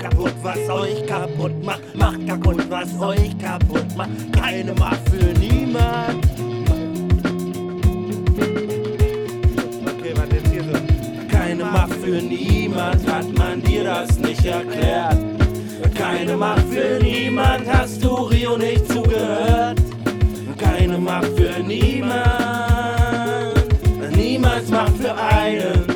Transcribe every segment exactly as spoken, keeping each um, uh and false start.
kaputt, was euch kaputt macht. Macht kaputt, was euch kaputt macht. Keine Macht für niemand. Okay, was jetzt hier so? Keine Macht für niemand, hat man dir das nicht erklärt. Keine Macht für niemand, hast du Rio nicht zugehört. Keine Macht für niemand, niemals Macht für einen.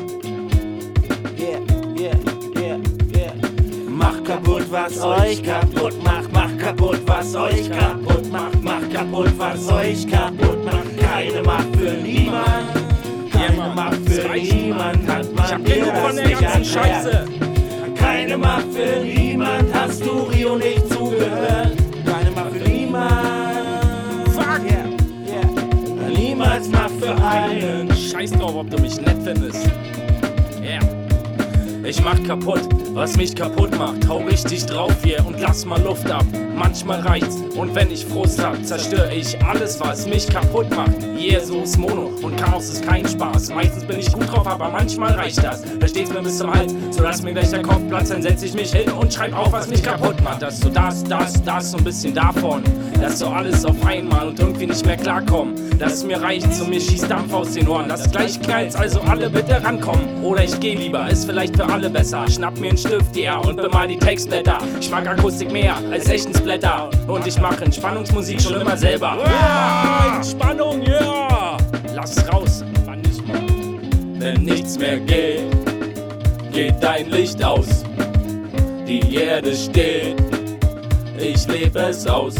Yeah, yeah, yeah, yeah. Macht kaputt, was euch kaputt macht. Macht kaputt, was euch kaputt macht. Macht kaputt, was euch kaputt macht. Keine Macht für niemand. Keine Macht für niemand, hat man dir das nicht erklärt. Keine Macht für niemand, hast du Rio nicht zugehört. Keine Macht für niemand. Fuck! Yeah, yeah. Niemals Macht für einen. Scheiß drauf, ob du mich nett findest. Yeah. Ich mach kaputt, was mich kaputt macht. Hau richtig drauf hier und lass mal Luft ab. Manchmal reicht's und wenn ich Frust hab, zerstöre ich alles, was mich kaputt macht. Yeah, so ist Mono und Chaos ist kein Spaß. Meistens bin ich gut drauf, aber manchmal reicht das. Da steht's mir bis zum Hals, so lass mir gleich der Kopf platzt. Dann setz ich mich hin und schreib auf, was mich kaputt macht. Das so das, das, das, so ein bisschen davon. Das so alles auf einmal und irgendwie nicht mehr klarkommen. Dass es mir reicht, so mir schießt Dampf aus den Ohren. Das gleich knallt's, also alle bitte rankommen. Oder ich geh lieber, ist vielleicht für alle besser. Schnapp mir einen Stift, ja, und bemal die Textblätter. Ich mag Akustik mehr als echten Splatter. Und ich mache Entspannungsmusik schon immer selber. Ja, Entspannung, ja! Yeah. Lass es raus, wann nicht mal. Wenn nichts mehr geht, geht dein Licht aus. Die Erde steht, ich lebe es aus.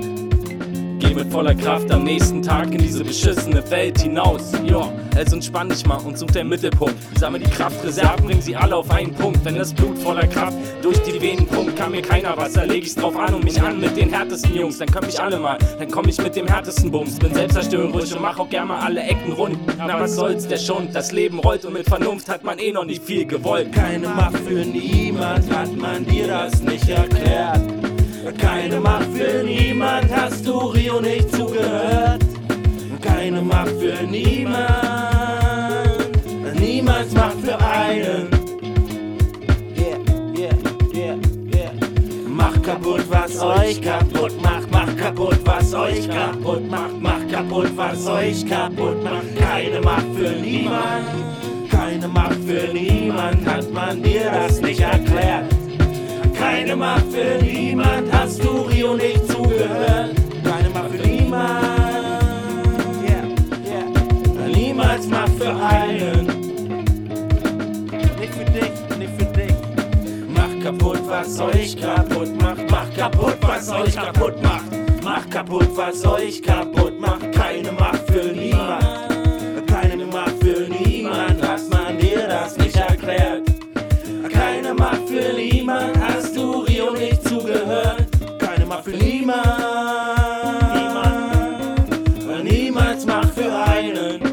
Geh mit voller Kraft am nächsten Tag in diese beschissene Welt hinaus. Jo, also entspann dich mal und such den Mittelpunkt. Sammel die Kraftreserven, bring sie alle auf einen Punkt. Wenn das Blut voller Kraft durch die Venen pumpt, kann mir keiner was. Da leg ich's drauf an und mich an mit den härtesten Jungs. Dann komm ich alle mal, dann komm ich mit dem härtesten Bums. Bin selbstzerstörerisch und mach auch gern mal alle Ecken rund. Na was soll's, der Schund, das Leben rollt und mit Vernunft hat man eh noch nicht viel gewollt. Keine Macht für niemand, hat man dir das nicht erklärt. Keine Macht für niemand, hast du Rio nicht zugehört. Keine Macht für niemand, niemals Macht für einen. Yeah, yeah, yeah, yeah. Macht kaputt, was euch kaputt macht. Macht kaputt, was euch kaputt macht. Macht kaputt, was euch kaputt macht. Keine Macht für niemand, keine Macht für niemand, hat man dir das nicht erklärt. Keine Macht für niemand, hast du Rio nicht zugehört. Keine Macht für niemand, yeah, yeah. Niemals Macht für einen. Nicht für dich, nicht für dich. Macht kaputt, was euch kaputt macht. Macht kaputt, was euch kaputt macht. Macht kaputt, was euch kaputt macht. Keine Macht für niemand, keine Macht für niemand, hat man dir das nicht erklärt. Keine Macht für niemand, hast du Rio nicht zugehört. Keine Macht für niemand, niemand, niemals Macht für einen.